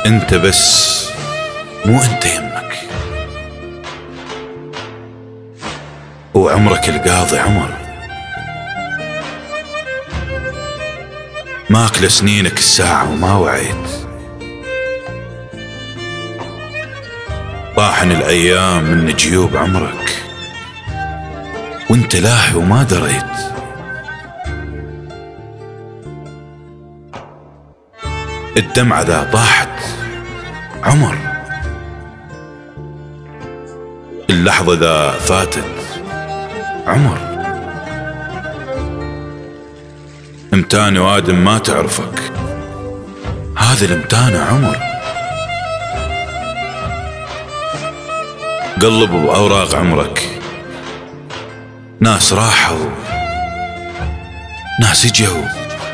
انت بس، مو انت يمك. وعمرك القاضي عمر، ماكله سنينك الساعة وما وعيت. طاحن الأيام من جيوب عمرك وانت لاهي وما دريت. الدمعة ذا طاحت عمر، اللحظة ذا فاتت عمر. امتاني وادم ما تعرفك، هذا الامتانة عمر. قلب بأوراق عمرك، ناس راحوا ناس اجوا،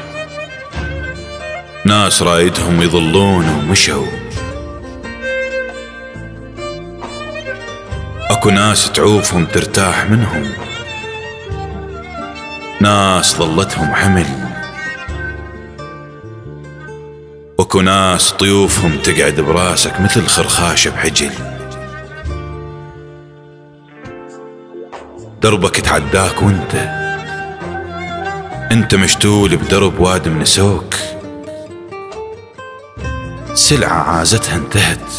ناس رايدهم يظلون ومشوا. اكو ناس تعوفهم ترتاح منهم، ناس ظلتهم حمل. واكو ناس طيوفهم تقعد براسك مثل خرخاشة بحجل. دربك تعداك انت مشتول بدرب وادم نسوك. سلعة عازتها انتهت،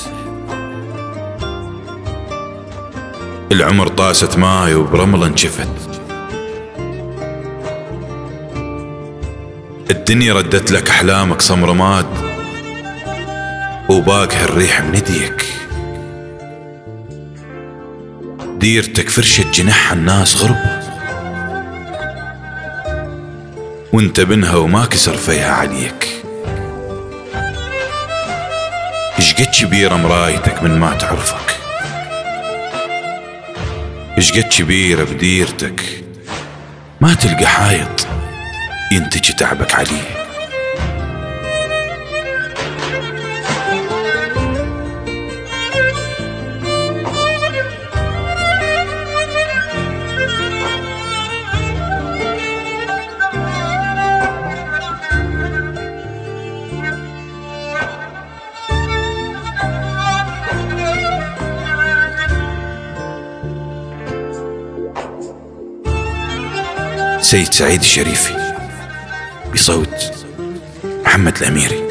العمر طاسة ماي وبرمل انشفت. الدنيا ردت لك احلامك صمرماد، وباقها الريح من يديك. ديرتك فرشة جناحها الناس غرب، وانت بنها وما كسر فيها عليك. اشقد كبيرة مرايتك من ما تعرفك، اشقد كبيرة بديرتك ما تلقى حايط ينتج تعبك عليه. سيد سعيد الشريفي بصوت محمد الأميري.